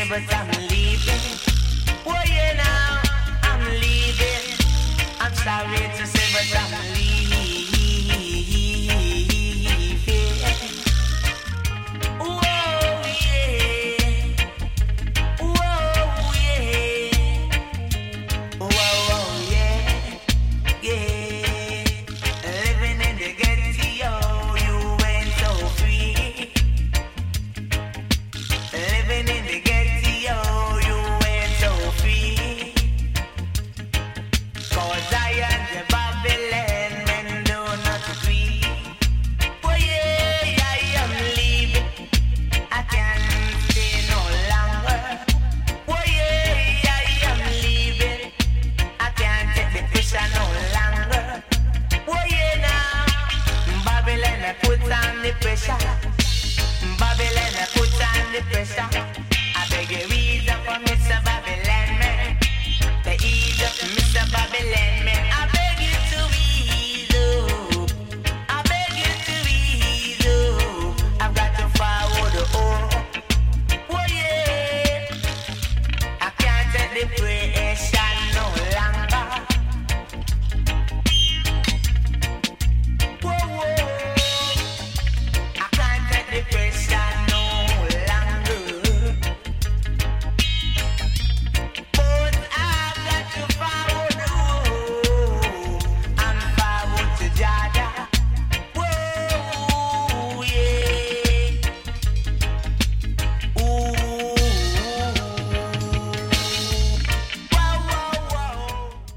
but I'm leaving. Oh yeah, now I'm leaving. I'm sorry to say, but I'm leaving. Whoa, yeah. Whoa, yeah. Whoa, yeah. Yeah. Living in the ghetto, you ain't so free. Living in the ghetto, you ain't so free. 'Cause I am the Babylon, men do not agree. Oh yeah, I am leaving. I can't stay no longer. Oh yeah, I am leaving. I can't take the pressure no longer. Oh yeah, now Babylon I put on the pressure.